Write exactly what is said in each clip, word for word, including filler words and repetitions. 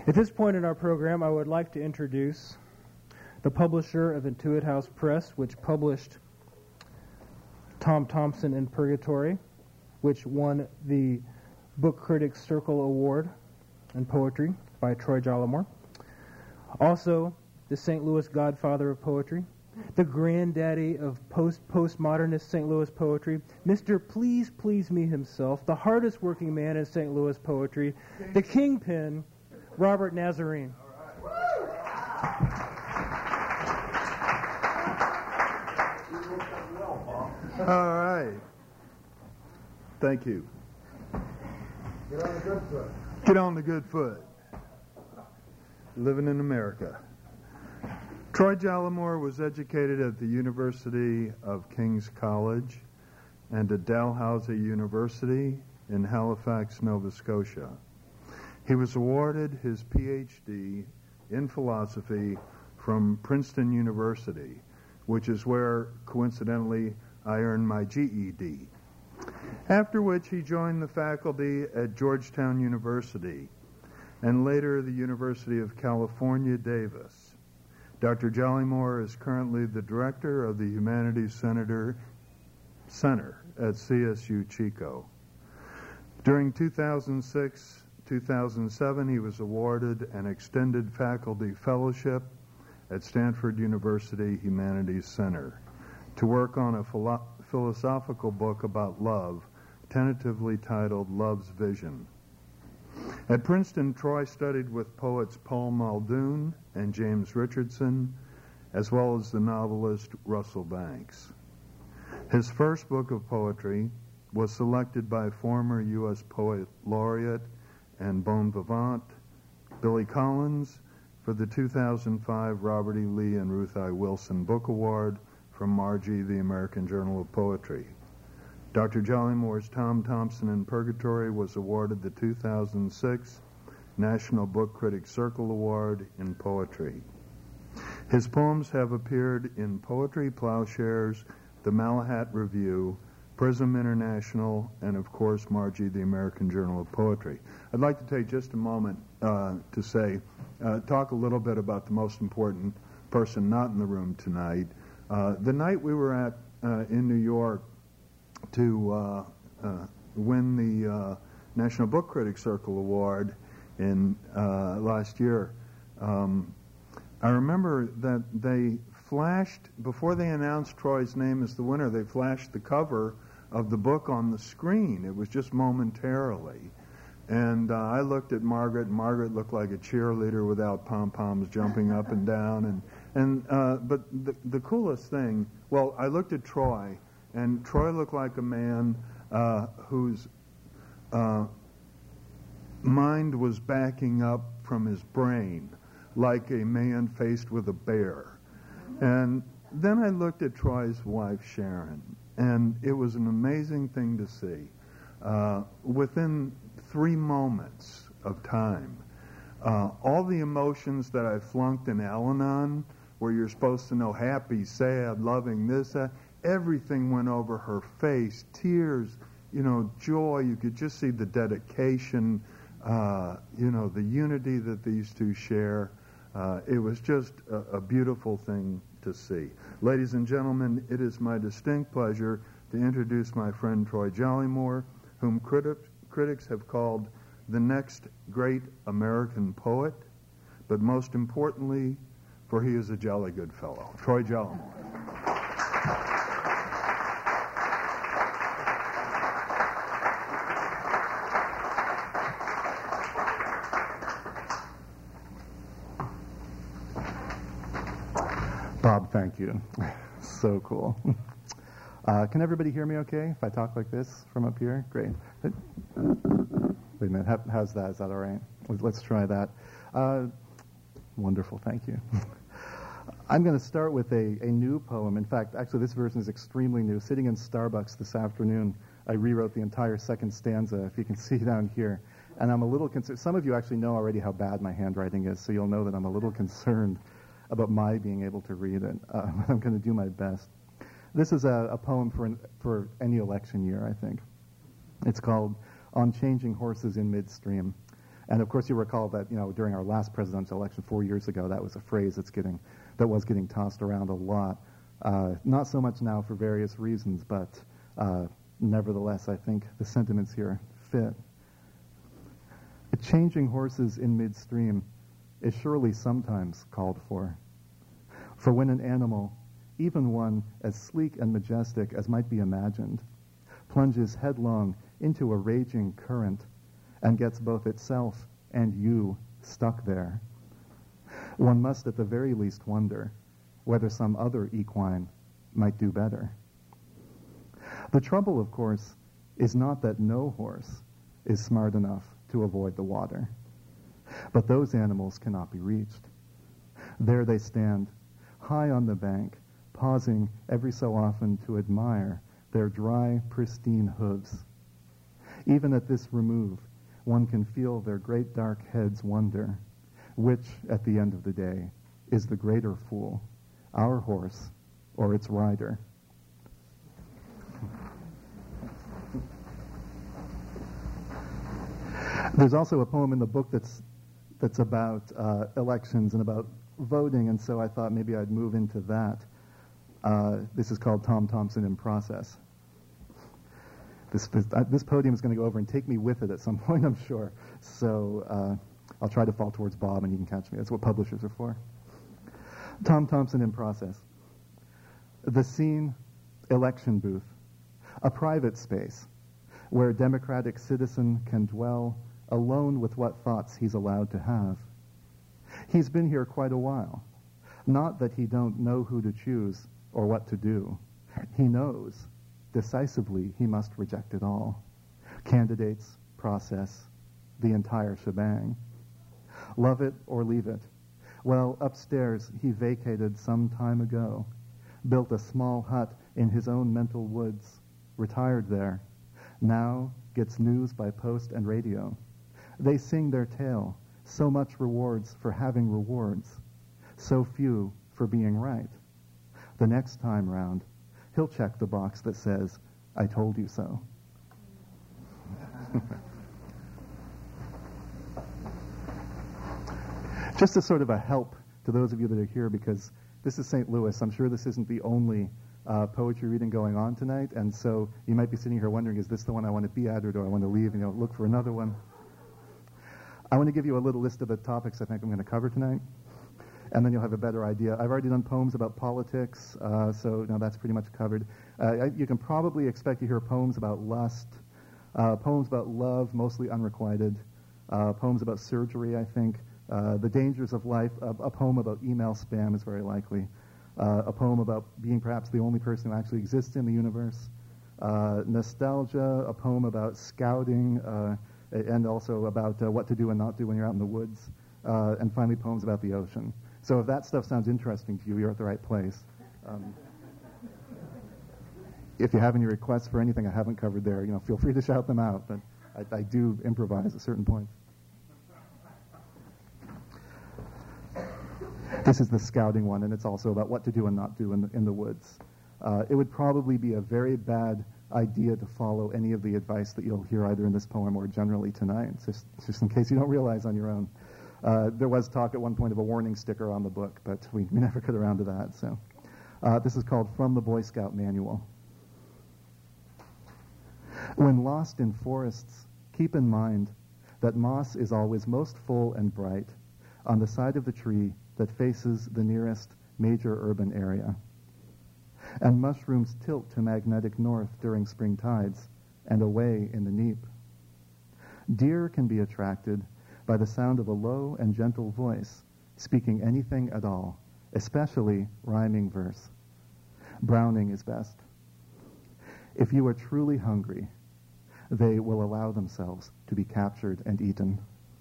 At this point in our program, I would like to introduce the publisher of Intuit House Press, which published Tom Thompson in Purgatory, which won the Book Critics Circle Award in Poetry by Troy Jallimore. Also, the Saint Louis godfather of poetry, the granddaddy of post-postmodernist Saint Louis poetry, Mister Please Please Me himself, the hardest working man in Saint Louis poetry, the kingpin, Robert Nazarene. All right. Thank you. Get on the good foot. Get on the good foot. Living in America. Troy Jallimore was educated at the University of King's College and at Dalhousie University in Halifax, Nova Scotia. He was awarded his P H D in philosophy from Princeton University, which is where, coincidentally, I earned my G E D. After which he joined the faculty at Georgetown University and later the University of California, Davis. Doctor Jallimore is currently the director of the Humanities Center, Center at C S U Chico. During two thousand six two thousand seven, he was awarded an extended faculty fellowship at Stanford University Humanities Center to work on a philo- philosophical book about love, tentatively titled Love's Vision. At Princeton, Troy studied with poets Paul Muldoon and James Richardson, as well as the novelist Russell Banks. His first book of poetry was selected by former U S Poet Laureate and bon vivant Billy Collins for the two thousand five Robert E. Lee and Ruth I. Wilson Book Award from Margie, the American Journal of Poetry. Doctor Jallimore's Tom Thompson in Purgatory was awarded the two thousand six National Book Critics Circle Award in Poetry. His poems have appeared in Poetry Plowshares, the Malahat Review, Prism International, and of course Margie, the American Journal of Poetry. I'd like to take just a moment uh, to say, uh, talk a little bit about the most important person not in the room tonight. Uh, the night we were at uh, in New York to uh, uh, win the uh, National Book Critics Circle Award in uh, last year, um, I remember that they flashed, before they announced Troy's name as the winner, they flashed the cover of the book on the screen. It was just momentarily. And uh, I looked at Margaret, and Margaret looked like a cheerleader without pom-poms jumping up and down. And, and uh, But the, the coolest thing, well, I looked at Troy, and Troy looked like a man uh, whose uh, mind was backing up from his brain, like a man faced with a bear. And then I looked at Troy's wife, Sharon, and it was an amazing thing to see. Uh, within three moments of time, uh, all the emotions that I flunked in Al-Anon, where you're supposed to know happy, sad, loving, this, that, everything went over her face, tears, you know, joy. You could just see the dedication, uh, you know, the unity that these two share. Uh, it was just a, a beautiful thing to see. Ladies and gentlemen, it is my distinct pleasure to introduce my friend Troy Jallimore, whom criti- critics have called the next great American poet, but most importantly, for he is a jolly good fellow. Troy Jallimore. Bob, thank you. So cool. Uh, can everybody hear me okay if I talk like this from up here? Great. Wait a minute. How, how's that? Is that all right? Let's try that. Uh, wonderful. Thank you. I'm going to start with a, a new poem. In fact, actually, this version is extremely new. Sitting in Starbucks this afternoon, I rewrote the entire second stanza, if you can see down here. And I'm a little concerned. Some of you actually know already how bad my handwriting is, so you'll know that I'm a little concerned about my being able to read it. Uh, I'm going to do my best. This is a, a poem for an, for any election year, I think. It's called On Changing Horses in Midstream. And of course, you recall that, you know, during our last presidential election four years ago, that was a phrase that's getting, that was getting tossed around a lot. Uh, not so much now for various reasons, but uh, nevertheless, I think the sentiments here fit. Changing horses in midstream is surely sometimes called for. For when an animal, even one as sleek and majestic as might be imagined, plunges headlong into a raging current and gets both itself and you stuck there, one must at the very least wonder whether some other equine might do better. The trouble, of course, is not that no horse is smart enough to avoid the water, but those animals cannot be reached. There they stand, high on the bank, pausing every so often to admire their dry, pristine hooves. Even at this remove, one can feel their great dark heads wonder, which, at the end of the day, is the greater fool, our horse or its rider. There's also a poem in the book that's that's about uh, elections and about voting, and so I thought maybe I'd move into that. Uh, this is called Tom Thompson in Process. This, this, uh, this podium is going to go over and take me with it at some point, I'm sure. So uh, I'll try to fall towards Bob, and you can catch me. That's what publishers are for. Tom Thompson in Process. The scene, election booth, a private space where a democratic citizen can dwell alone with what thoughts he's allowed to have. He's been here quite a while. Not that he don't know who to choose or what to do. He knows. Decisively, he must reject it all. Candidates, process, the entire shebang. Love it or leave it. Well, upstairs, he vacated some time ago, built a small hut in his own mental woods, retired there, now gets news by post and radio. They sing their tale, so much rewards for having rewards, so few for being right. The next time round, he'll check the box that says, I told you so. Just as sort of a help to those of you that are here, because this is Saint Louis. I'm sure this isn't the only uh, poetry reading going on tonight, and so you might be sitting here wondering, is this the one I want to be at, or do I want to leave and you know, look for another one? I want to give you a little list of the topics I think I'm going to cover tonight, and then you'll have a better idea. I've already done poems about politics, uh, so now that's pretty much covered. Uh, I, you can probably expect to hear poems about lust, uh, poems about love, mostly unrequited, uh, poems about surgery, I think, uh, the dangers of life, a, a poem about email spam is very likely, uh, a poem about being perhaps the only person who actually exists in the universe, uh, nostalgia, a poem about scouting, uh, and also about uh, what to do and not do when you're out in the woods, uh, and finally poems about the ocean. So if that stuff sounds interesting to you, you're at the right place. Um, if you have any requests for anything I haven't covered there, you know, feel free to shout them out, but I, I do improvise at certain points. This is the scouting one, and it's also about what to do and not do in the, in the woods. Uh, it would probably be a very bad idea to follow any of the advice that you'll hear either in this poem or generally tonight. It's just, it's just in case you don't realize on your own. Uh, there was talk at one point of a warning sticker on the book, but we, we never got around to that. So uh, this is called From the Boy Scout Manual. When lost in forests, keep in mind that moss is always most full and bright on the side of the tree that faces the nearest major urban area. And mushrooms tilt to magnetic north during spring tides and away in the neap. Deer can be attracted by the sound of a low and gentle voice speaking anything at all, especially rhyming verse. Browning is best. If you are truly hungry, they will allow themselves to be captured and eaten.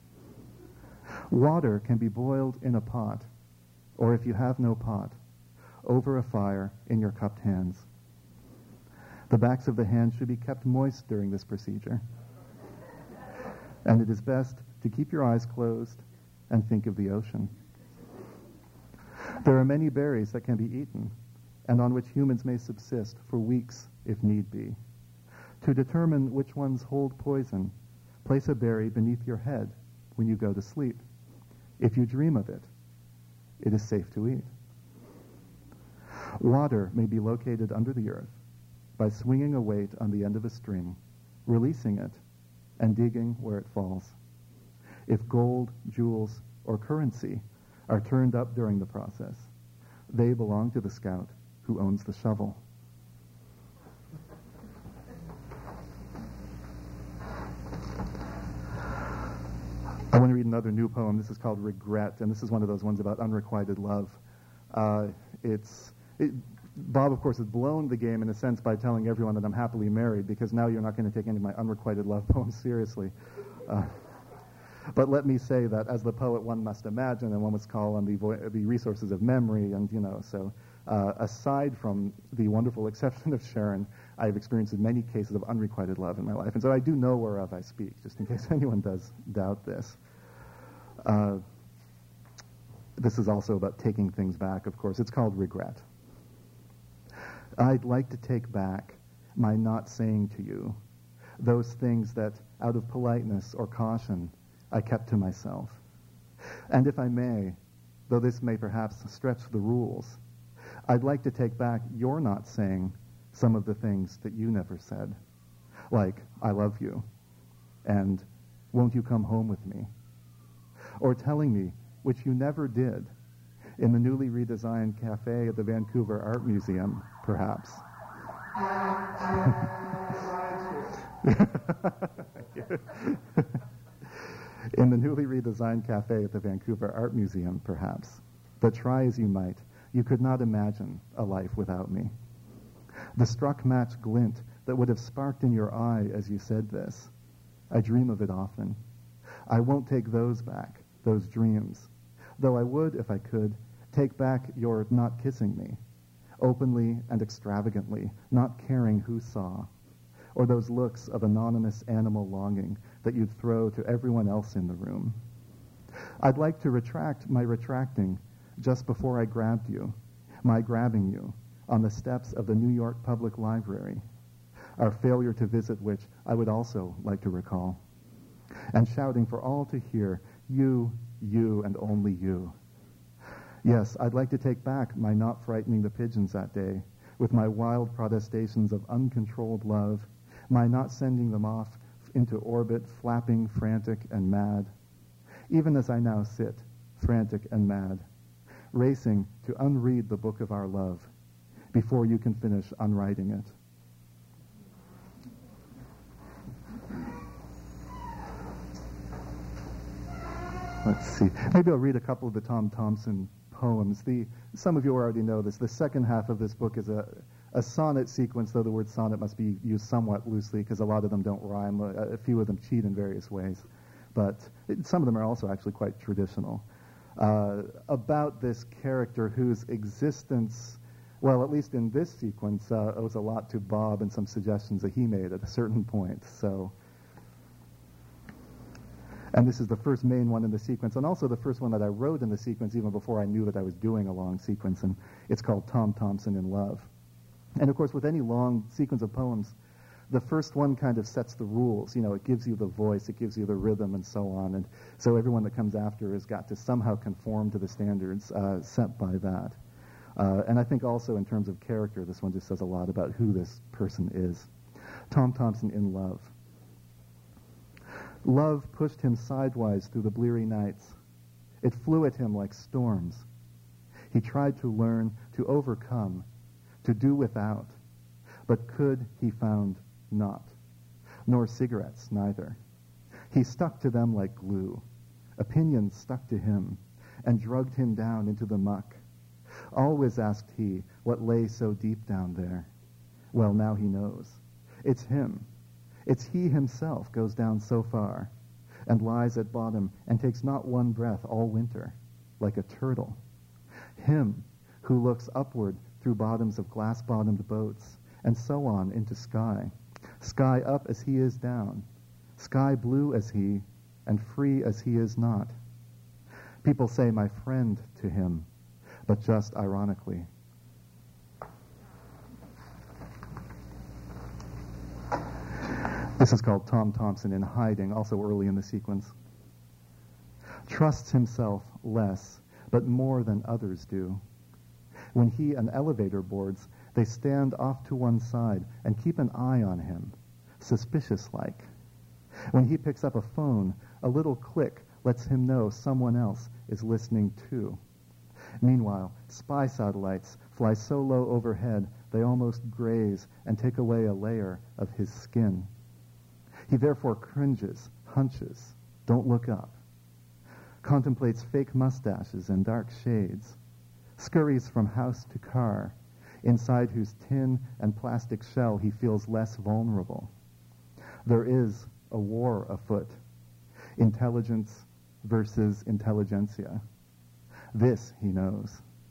Water can be boiled in a pot, or if you have no pot, over a fire in your cupped hands. The backs of the hands should be kept moist during this procedure. And it is best to keep your eyes closed and think of the ocean. There are many berries that can be eaten, and on which humans may subsist for weeks if need be. To determine which ones hold poison, place a berry beneath your head when you go to sleep. If you dream of it, it is safe to eat. Water may be located under the earth by swinging a weight on the end of a string, releasing it, and digging where it falls. If gold, jewels, or currency are turned up during the process, they belong to the scout who owns the shovel. I want to read another new poem. This is called Regret, and this is one of those ones about unrequited love. Uh, it's it, Bob, of course, has blown the game in a sense by telling everyone that I'm happily married, because now you're not going to take any of my unrequited love poems seriously. Uh, but let me say that as the poet, one must imagine, and one must call on the, vo- the resources of memory, and, you know, so uh, aside from the wonderful exception of Sharon, I've experienced many cases of unrequited love in my life, and so I do know whereof I speak, just in case anyone does doubt this. Uh, this is also about taking things back, of course. It's called Regret. I'd like to take back my not saying to you those things that, out of politeness or caution, I kept to myself. And if I may, though this may perhaps stretch the rules, I'd like to take back your not saying some of the things that you never said, like, I love you, and won't you come home with me? Or telling me, which you never did, in the newly redesigned cafe at the Vancouver Art Museum, perhaps. In the newly redesigned cafe at the Vancouver Art Museum, perhaps. But try as you might, you could not imagine a life without me. The struck match glint that would have sparked in your eye as you said this, I dream of it often. I won't take those back, those dreams, though I would, if I could, take back your not kissing me, openly and extravagantly, not caring who saw, or those looks of anonymous animal longing that you'd throw to everyone else in the room. I'd like to retract my retracting just before I grabbed you, my grabbing you, on the steps of the New York Public Library, our failure to visit which I would also like to recall, and shouting for all to hear, you, you, and only you. Yes, I'd like to take back my not frightening the pigeons that day, with my wild protestations of uncontrolled love, my not sending them off into orbit, flapping, frantic, and mad, even as I now sit, frantic and mad, racing to unread the book of our love before you can finish unwriting it. Let's see. Maybe I'll read a couple of the Tom Thomson poems. The, some of you already know this. The second half of this book is a, a sonnet sequence, though the word sonnet must be used somewhat loosely because a lot of them don't rhyme. A, a few of them cheat in various ways. But it, some of them are also actually quite traditional. Uh, about this character whose existence, well, at least in this sequence, uh, owes a lot to Bob and some suggestions that he made at a certain point. So, and this is the first main one in the sequence, and also the first one that I wrote in the sequence even before I knew that I was doing a long sequence, and it's called Tom Thomson in Love. And of course, with any long sequence of poems, the first one kind of sets the rules. You know, it gives you the voice, it gives you the rhythm, and so on. And so everyone that comes after has got to somehow conform to the standards uh, set by that. Uh, and I think also in terms of character, this one just says a lot about who this person is. Tom Thomson in Love. Love pushed him sidewise through the bleary nights. It flew at him like storms. He tried to learn, to overcome, to do without, but could he found not, nor cigarettes neither. He stuck to them like glue. Opinions stuck to him and drugged him down into the muck. Always asked he what lay so deep down there. Well, now he knows. It's him. It's he himself goes down so far and lies at bottom and takes not one breath all winter, like a turtle. Him who looks upward through bottoms of glass-bottomed boats and so on into sky, sky up as he is down, sky blue as he and free as he is not. People say my friend to him, but just ironically. This is called Tom Thomson in Hiding, also early in the sequence. trusts himself less, but more than others do. When he and elevator boards, they stand off to one side and keep an eye on him, suspicious-like. When he picks up a phone, a little click lets him know someone else is listening too. Meanwhile, spy satellites fly so low overhead they almost graze and take away a layer of his skin. He therefore cringes, hunches, don't look up, contemplates fake mustaches and dark shades, scurries from house to car, inside whose tin and plastic shell he feels less vulnerable. There is a war afoot, intelligence versus intelligentsia. This he knows.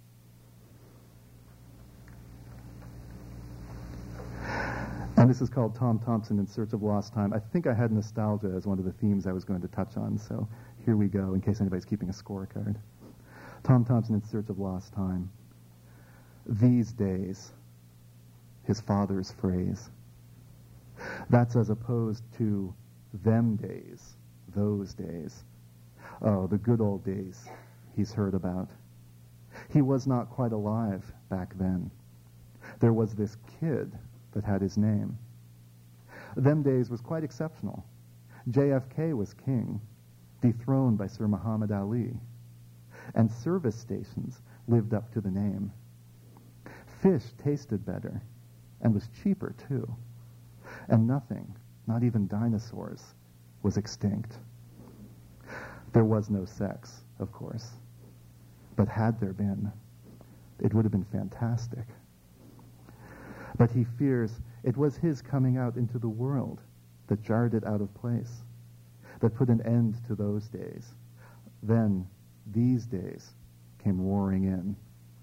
And this is called Tom Thompson in Search of Lost Time. I think I had nostalgia as one of the themes I was going to touch on, so here we go, in case anybody's keeping a scorecard. Tom Thompson in Search of Lost Time. These days, his father's phrase. That's as opposed to them days, those days. Oh, the good old days he's heard about. He was not quite alive back then. There was this kid that had his name. Them days was quite exceptional. J F K was king, dethroned by Sir Muhammad Ali. And service stations lived up to the name. Fish tasted better and was cheaper too. And nothing, not even dinosaurs, was extinct. There was no sex, of course. But had there been, it would have been fantastic. But he fears it was his coming out into the world that jarred it out of place, that put an end to those days. Then, these days came roaring in.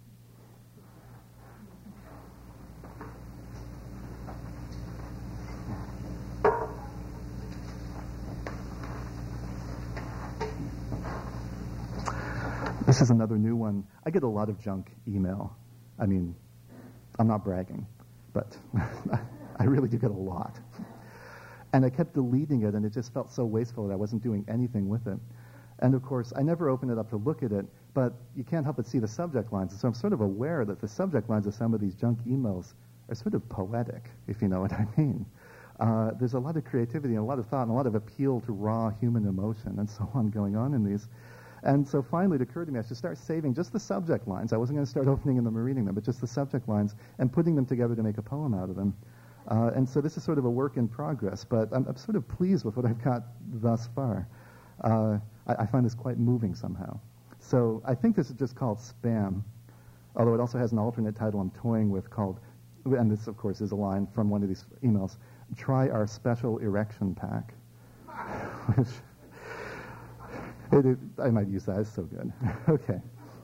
This is another new one. I get a lot of junk email. I mean, I'm not bragging, but I really do get a lot. And I kept deleting it, and it just felt so wasteful that I wasn't doing anything with it. And of course, I never open it up to look at it, but you can't help but see the subject lines. And so I'm sort of aware that the subject lines of some of these junk emails are sort of poetic, if you know what I mean. Uh, there's a lot of creativity and a lot of thought and a lot of appeal to raw human emotion and so on going on in these. And so finally it occurred to me I should start saving just the subject lines. I wasn't going to start opening them and reading them, but just the subject lines and putting them together to make a poem out of them. Uh, and so this is sort of a work in progress, but I'm, I'm sort of pleased with what I've got thus far. Uh, I, I find this quite moving somehow. So I think this is just called Spam, although it also has an alternate title I'm toying with called, and this of course is a line from one of these emails, try our special erection pack. Which, it, it, I might use that, it's so good. Okay.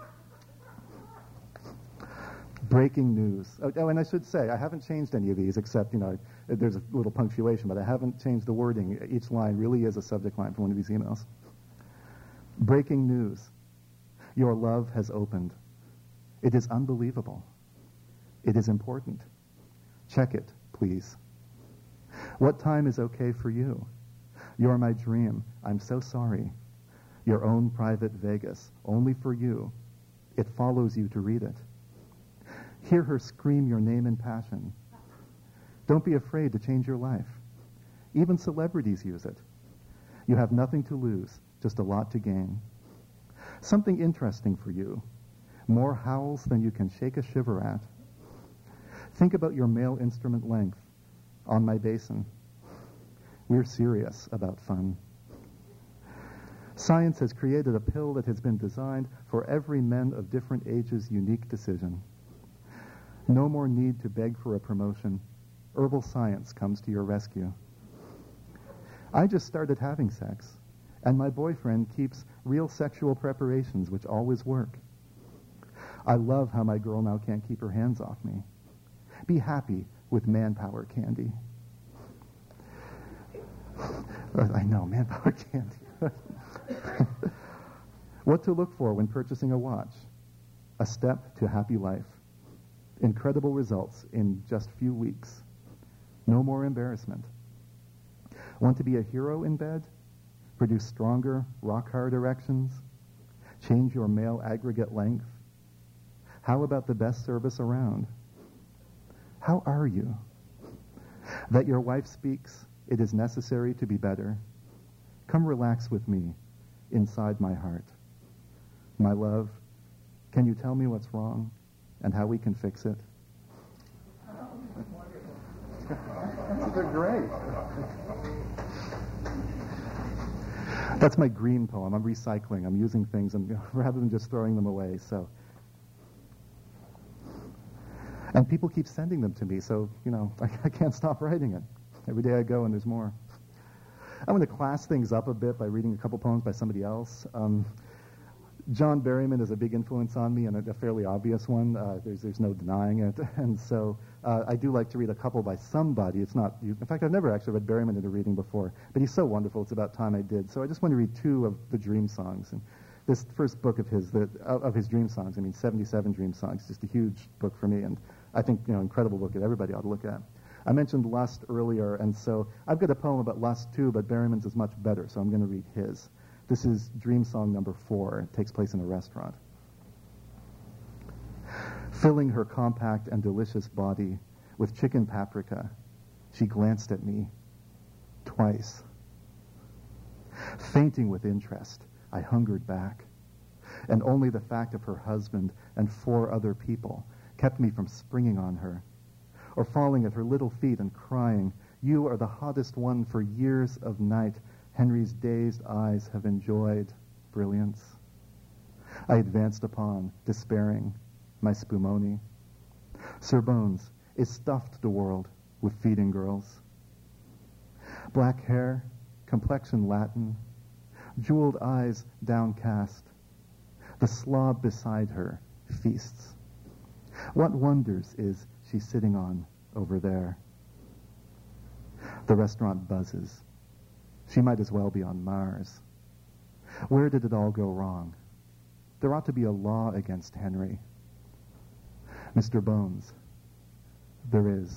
Breaking news. Oh, oh, and I should say, I haven't changed any of these except, you know, there's a little punctuation, but I haven't changed the wording. Each line really is a subject line for one of these emails. Breaking news. Your love has opened. It is unbelievable. It is important. Check it, please. What time is okay for you? You're my dream. I'm so sorry. Your own private Vegas, only for you. It follows you to read it. Hear her scream your name in passion. Don't be afraid to change your life. Even celebrities use it. You have nothing to lose, just a lot to gain. Something interesting for you. More howls than you can shake a shiver at. Think about your male instrument length on my basin. We're serious about fun. Science has created a pill that has been designed for every man of different ages' unique decision. No more need to beg for a promotion. Herbal science comes to your rescue. I just started having sex, and my boyfriend keeps real sexual preparations which always work. I love how my girl now can't keep her hands off me. Be happy with manpower candy. I know, manpower candy. What to look for when purchasing a watch? A step to happy life. Incredible results in just few weeks. No more embarrassment. Want to be a hero in bed? Produce stronger, rock-hard erections? Change your mail aggregate length? How about the best service around? How are you? That your wife speaks, it is necessary to be better. Come relax with me inside my heart. My love, can you tell me what's wrong and how we can fix it? They're great. That's my green poem. I'm recycling. I'm using things and rather than just throwing them away. So, and people keep sending them to me. So, you know, I, I can't stop writing it. Every day I go and there's more. I'm going to class things up a bit by reading a couple poems by somebody else. Um, John Berryman is a big influence on me, and a, a fairly obvious one. Uh, there's there's no denying it. And so uh, I do like to read a couple by somebody. It's not, in fact, I've never actually read Berryman in a reading before, but he's so wonderful. It's about time I did. So I just want to read two of the Dream Songs. And this first book of his, the, of his Dream Songs, I mean, seventy-seven Dream Songs, just a huge book for me, and I think, you know, incredible book that everybody ought to look at. I mentioned lust earlier, and so I've got a poem about lust too, but Berryman's is much better, so I'm going to read his. This is Dream Song number four. It takes place in a restaurant. Filling her compact and delicious body with chicken paprika, she glanced at me twice. Fainting with interest, I hungered back, and only the fact of her husband and four other people kept me from springing on her, or falling at her little feet and crying, "You are the hottest one for years of night Henry's dazed eyes have enjoyed brilliance." I advanced upon, despairing, my spumoni. Sir Bones is stuffed the world with feeding girls. Black hair, complexion Latin, jeweled eyes downcast. The slob beside her feasts. What wonders is she sitting on over there? The restaurant buzzes. She might as well be on Mars. Where did it all go wrong? There ought to be a law against Henry. Mister Bones, there is.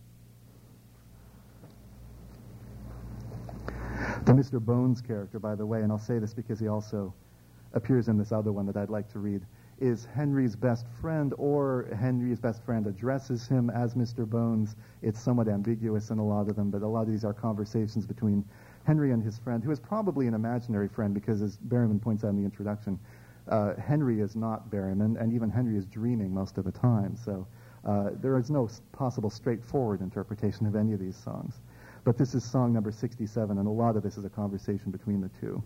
The Mister Bones character, by the way, and I'll say this because he also appears in this other one that I'd like to read, is Henry's best friend, or Henry's best friend addresses him as Mister Bones. It's somewhat ambiguous in a lot of them, but a lot of these are conversations between Henry and his friend, who is probably an imaginary friend because, as Berryman points out in the introduction, uh, Henry is not Berryman, and even Henry is dreaming most of the time. So uh, there is no possible straightforward interpretation of any of these songs. But this is song number sixty-seven, and a lot of this is a conversation between the two.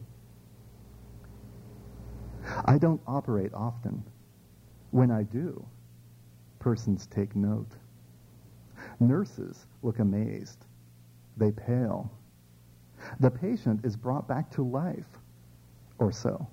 I don't operate often. When I do, persons take note. Nurses look amazed. They pale. The patient is brought back to life, or so.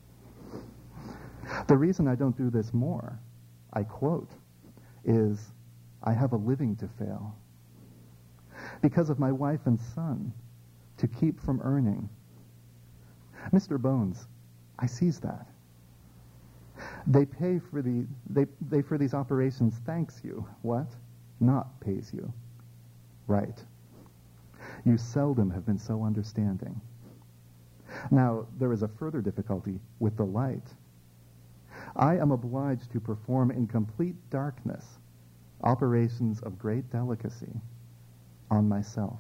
The reason I don't do this more, I quote, is I have a living to fail. Because of my wife and son, to keep from earning. Mister Bones, I seize that. They pay for the they they for these operations thanks you. What? Not pays you. Right. You seldom have been so understanding. Now, there is a further difficulty with the light. I am obliged to perform in complete darkness operations of great delicacy on myself.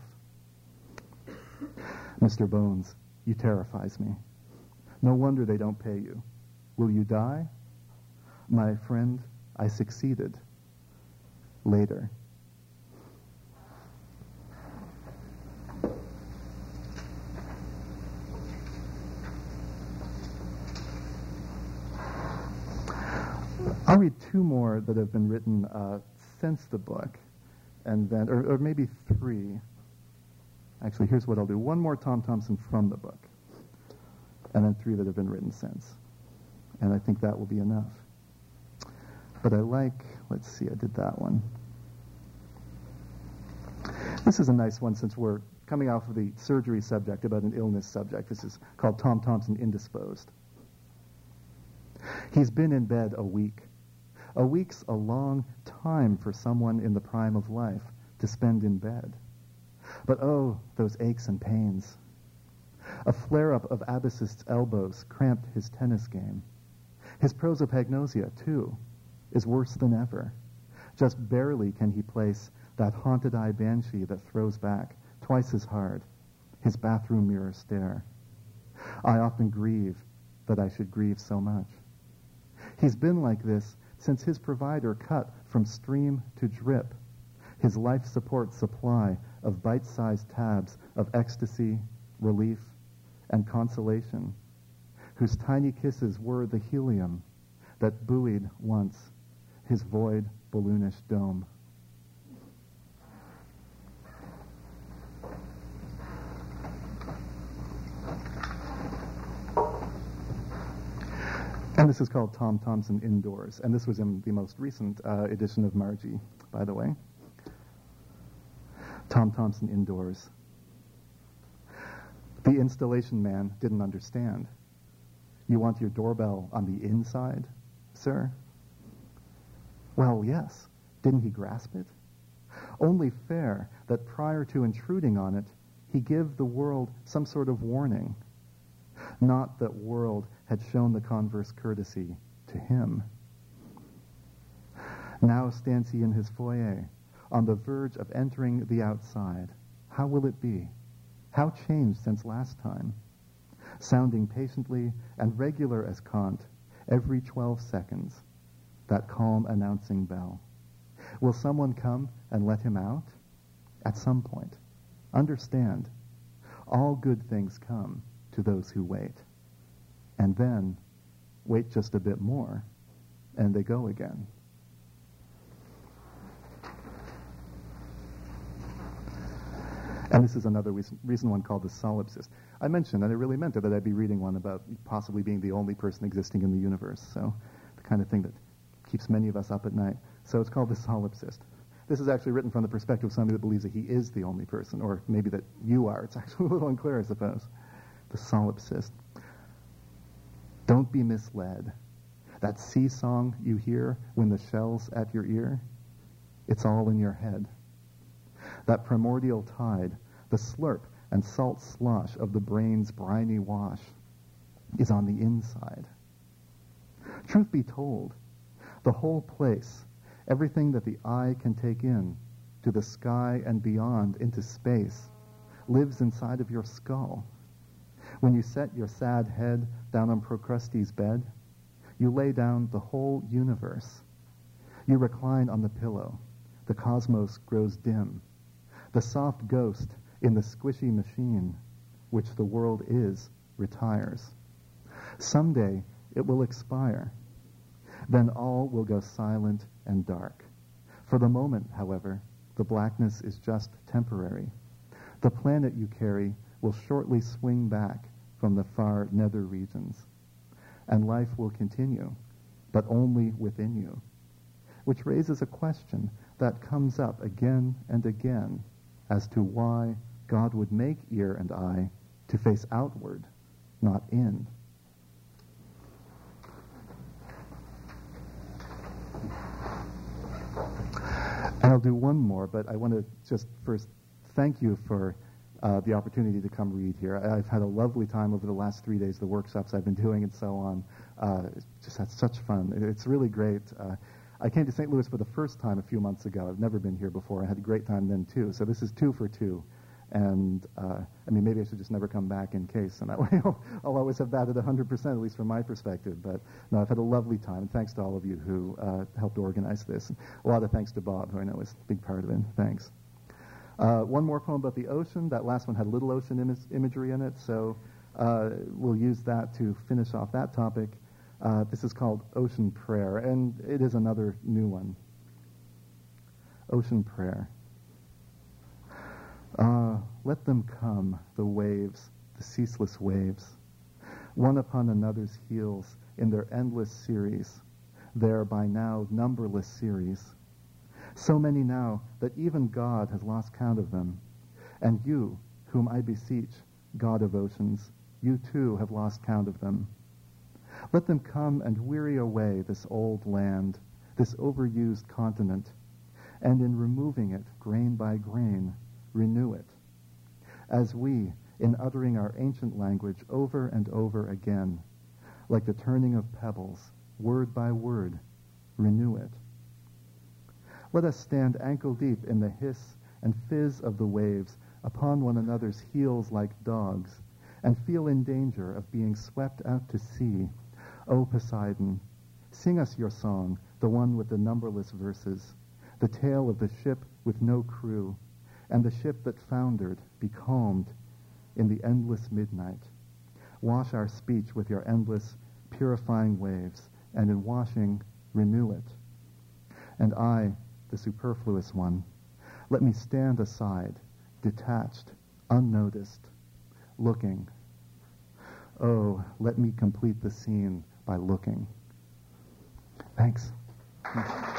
Mister Bones, you terrifies me. No wonder they don't pay you. Will you die? My friend, I succeeded. Later. I'll read two more that have been written uh, since the book, and then, or, or maybe three. Actually, here's what I'll do. One more Tom Thomson from the book, and then three that have been written since. And I think that will be enough. But I like, let's see, I did that one. This is a nice one since we're coming off of the surgery subject about an illness subject. This is called Tom Thomson Indisposed. He's been in bed a week. A week's a long time for someone in the prime of life to spend in bed. But oh, those aches and pains. A flare-up of Abacist's elbows cramped his tennis game. His prosopagnosia, too, is worse than ever. Just barely can he place that haunted-eye banshee that throws back twice as hard, his bathroom mirror stare. I often grieve that I should grieve so much. He's been like this since his provider cut from stream to drip, his life support supply of bite-sized tabs of ecstasy, relief, and consolation, whose tiny kisses were the helium that buoyed once his void, balloonish dome. And this is called Tom Thomson Indoors, and this was in the most recent uh, edition of Margie, by the way. Tom Thomson Indoors. The installation man didn't understand. You want your doorbell on the inside, sir? Well, yes. Didn't he grasp it? Only fair that prior to intruding on it, he give the world some sort of warning. Not that world had shown the converse courtesy to him. Now stands he in his foyer, on the verge of entering the outside. How will it be? How changed since last time? Sounding patiently and regular as Kant, every twelve seconds, that calm announcing bell. Will someone come and let him out? At some point. Understand, all good things come to those who wait. And then, wait just a bit more, and they go again. And this is another recent, recent one called The Solipsist. I mentioned, and I really meant it, that I'd be reading one about possibly being the only person existing in the universe. So the kind of thing that keeps many of us up at night. So it's called The Solipsist. This is actually written from the perspective of somebody that believes that he is the only person, or maybe that you are. It's actually a little unclear, I suppose. The Solipsist. Don't be misled. That sea song you hear when the shell's at your ear, it's all in your head. That primordial tide, the slurp and salt slosh of the brain's briny wash, is on the inside. Truth be told, the whole place, everything that the eye can take in, to the sky and beyond, into space, lives inside of your skull. When you set your sad head down on Procrustes' bed, you lay down the whole universe. You recline on the pillow. The cosmos grows dim. The soft ghost in the squishy machine, which the world is, retires. Someday it will expire. Then all will go silent and dark. For the moment, however, the blackness is just temporary. The planet you carry will shortly swing back from the far nether regions, and life will continue, but only within you, which raises a question that comes up again and again as to why God would make ear and eye to face outward, not in. And I'll do one more, but I want to just first thank you for uh, the opportunity to come read here. I've had a lovely time over the last three days, the workshops I've been doing and so on. Uh, just had such fun. It's really great. Uh, I came to Saint Louis for the first time a few months ago. I've never been here before. I had a great time then, too. So this is two for two. And, uh, I mean, maybe I should just never come back in case, and that way I'll, I'll always have that at one hundred percent, at least from my perspective. But, no, I've had a lovely time, and thanks to all of you who uh, helped organize this. A lot of thanks to Bob, who I know is a big part of it. Thanks. Uh, one more poem about the ocean. That last one had little ocean Im- imagery in it, so uh, we'll use that to finish off that topic. Uh, this is called Ocean Prayer, and it is another new one. Ocean Prayer. Ah, let them come, the waves, the ceaseless waves, one upon another's heels in their endless series, their by now numberless series. So many now that even God has lost count of them. And you, whom I beseech, God of oceans, you too have lost count of them. Let them come and weary away this old land, this overused continent, and in removing it grain by grain, renew it. As we, in uttering our ancient language over and over again, like the turning of pebbles, word by word, renew it. Let us stand ankle-deep in the hiss and fizz of the waves upon one another's heels like dogs, and feel in danger of being swept out to sea. O Poseidon, sing us your song, the one with the numberless verses, the tale of the ship with no crew, and the ship that foundered, becalmed in the endless midnight. Wash our speech with your endless, purifying waves, and in washing, renew it. And I, the superfluous one, let me stand aside, detached, unnoticed, looking. Oh, let me complete the scene by looking. Thanks.